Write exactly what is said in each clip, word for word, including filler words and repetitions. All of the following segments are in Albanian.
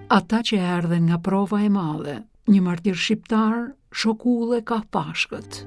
Ata që erdhen nga prova e madhe, një martir shqiptar, shokulle ka pashkët.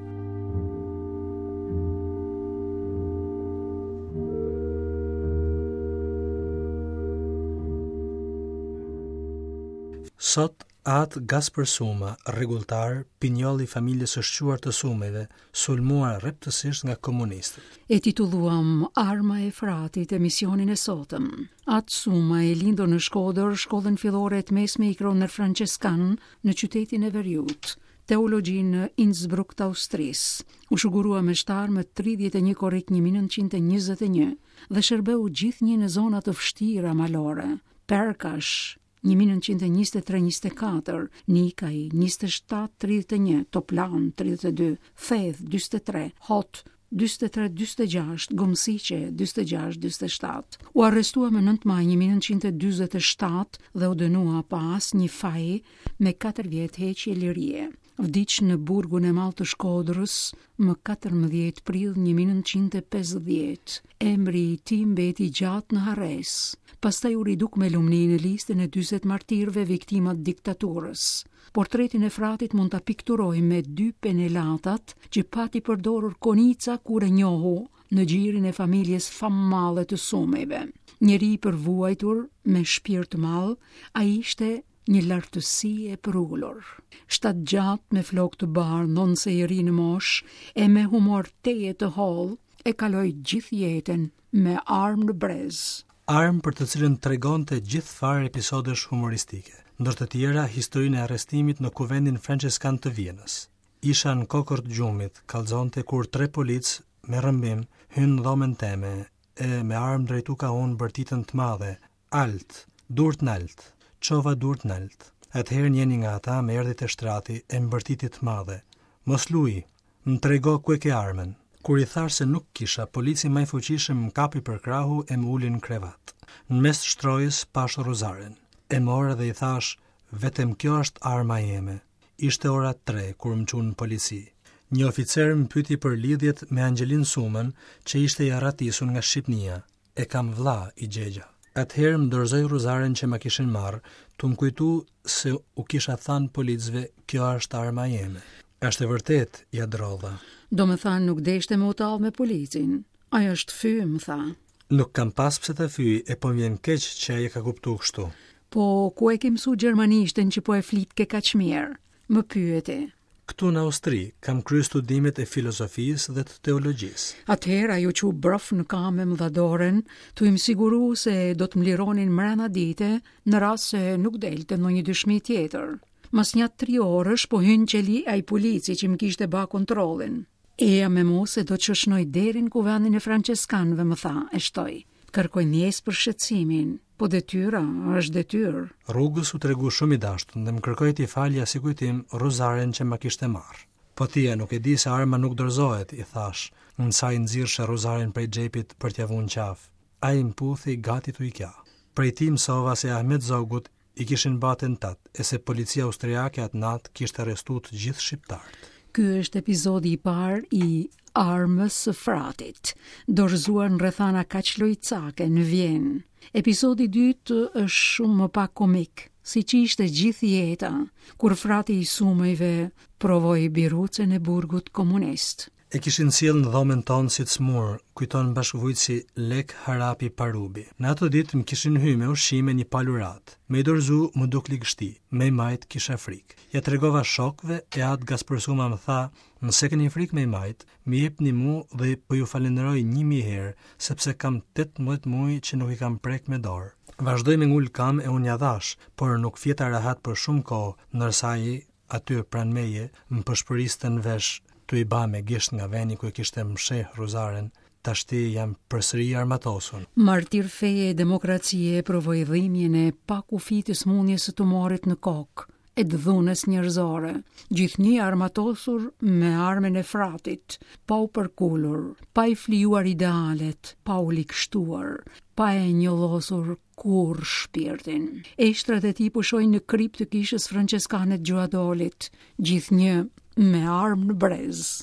Sot Atë Gaspër Suma, rregulltar, pinjolli i familjes së shquar të Sumeve, sulmuar rreptësisht nga komunistët. E titulluam Arma e Fratit emisionin e sotëm. Atë Suma e lindur në Shkodër, shkollën fillore të mesme i Kroner Franceskan në qytetin e Veriut, teologjin në Innsbruck të Austrisë. U shugurua me shtar më tridhjetë e një korrik një mijë e nëntëqind e njëzet e një dhe shërbeu gjithnjë në zona të vështira malore, Perkash një mijë e nëntëqind e njëzet e tre njëzet e katër, Nikaj njëzet e shtatë tridhjetë e një, Toplan tridhjetë e dy, Thedh dyzet e tre, Hot dyzet e tre dyzet e gjashtë, Gomsiqe dyzet e gjashtë dyzet e shtatë. U arrestua më nëntë maj një mijë e nëntëqind e dyzet e shtatë dhe u dënua pas një faj me katër vjet heqje lirie. Vdiq në burgun e madh të Shkodrës më katërmbëdhjetë prill një mijë e nëntëqind e pesëdhjetë. Emri i tij mbeti gjatë në harres. Pastaj u riduk me lumni në listën e dyzet martirëve viktimat diktaturës. Portretin e Fratit mund ta pikturojmë me dy penelatat që pati përdorur konica kur e njohu në gjirin e familjes famallë të Sumeve. Njeri i përvuajtur me shpirt të madh, ai ishte një lartësi e përullur. Shtat gjatë me flok të bardhë, nonse i ri në mosh, e me humor teje të hollë, e kaloi gjithë jetën me armë në brez. Armë për të cilën tregonte gjithë farë episodesh humoristike, ndër të tjera historinë e arrestimit në kuvendin franceskan të Vienës. Isha në kokër të gjumit, kallëzonte kur tre polic me rrëmbim hynë në dhomën teme e me armë drejtuka unë bërtitën të madhe, alt, durt nalt, çova durt nalt. Atëherë njeni nga ata me erdhi te shtrati e mbërtitit të madhe. Mos luj, më trego ku e ke armën. Kur i thash se nuk kisha, polici më i fuqishëm më kapi për krahu e më uli në krevat. Në mes të shtrojës pash ruzaren. E mora dhe i thash, vetëm kjo është arma jeme. Ishte ora tre kur më çunë në polici. Një oficer më pyeti për lidhjet me Angelin Sumën, që ishte i arratisur nga Shqipnia. E kam vlla, i gjegja. Atëherë më dorëzoi ruzaren që ma kishin marrë, tu më kujtu se u kisha thënë policëve, kjo është arma jeme. Është e vërtet, ja drodha. Do me thanë nuk deshte me u tallë me policin. Ajo është fy, më tha. Nuk kam pas pse të fyj, e po vjen keq që ai e ka kuptuar kështu. Po, ku e ke mësuar gjermanishten që po e flit ke kaq mirë? Më pyeti. Këtu në Austri kam kryer studimet e filozofisë dhe të teologjisë. Atëherë ajo që u brof në kamë me mëdhadoren, tu im siguru se do të më lironin mrena dite në rast se nuk delte ndonjë dyshmi tjetër. Mas një tri orësh po hyn qeli ai polici që më kishte ba kontrollin. Eja me mu se do të shoqnoj deri në kuvendin e franceskanëve, më tha, e shtoj. Kërkoj njes për shqetësimin, po detyra është detyrë. Rrugës u tregu shumë i dashur dhe më kërkoi t'i falja si kujtim ruzaren që ma kishte marrë. Po tia nuk e di se arma nuk dorëzohet, i thash, në sa i nxirrshe ruzaren prej xhepit për t'ia vënë qaf. Ai më puthi gati tu i kja. Prej ti mësova se Ahmet Zogut i kishin bërë atentat, e se policia austriake atë natë kishte arrestuar të gjithë shqiptarët. Ky është epizodi i parë i Armës së Fratit, dorëzuar në rrethana kaq lojcake në Vjenë. Episodi i dytë është shumë më pak komik, siç ishte gjithë jeta, kur frati i Sumejve provoi birucën e burgut komunist. E kishin sjell në dhomën tonë si të smur, kujton bashkëvujtësi Lek Harapi Parubi. Në ato ditë më kishin hyrë me ushqime një palurat. Me i dorëzu më duk ligështi, me i majt kisha frikë. Ja tregova shokëve e atë Gaspër Suma më tha, nëse keni frikë me i majt, më jepni mu dhe po ju falenderoj një mijë herë, sepse kam tetëmbëdhjetë muaj që nuk i kam prek me dorë. Vazhdoj me ngul kam e unë ja dhash, por nuk fjeta rahat për shumë kohë, ndërsa ai aty pranë meje më përshpëriste në vesh. Tu i ba me gisht nga veni ku e kishte msheh ruzaren, tashti jam përsëri armatosur. Martir feje e demokracie provoi dhimbjen e pakufitës mundjes së tumorit në kokë, e dhunës njerëzore, gjithnjë armatosur me armën e Fratit, pa u përkulur, pa i flijuar idealet, pa u likshtuar, pa e njollosur kur shpirtin. Eshtrat e tij pushojnë në krip të kishës franceskane të Gjuadolit, gjithnjë me armë në brez.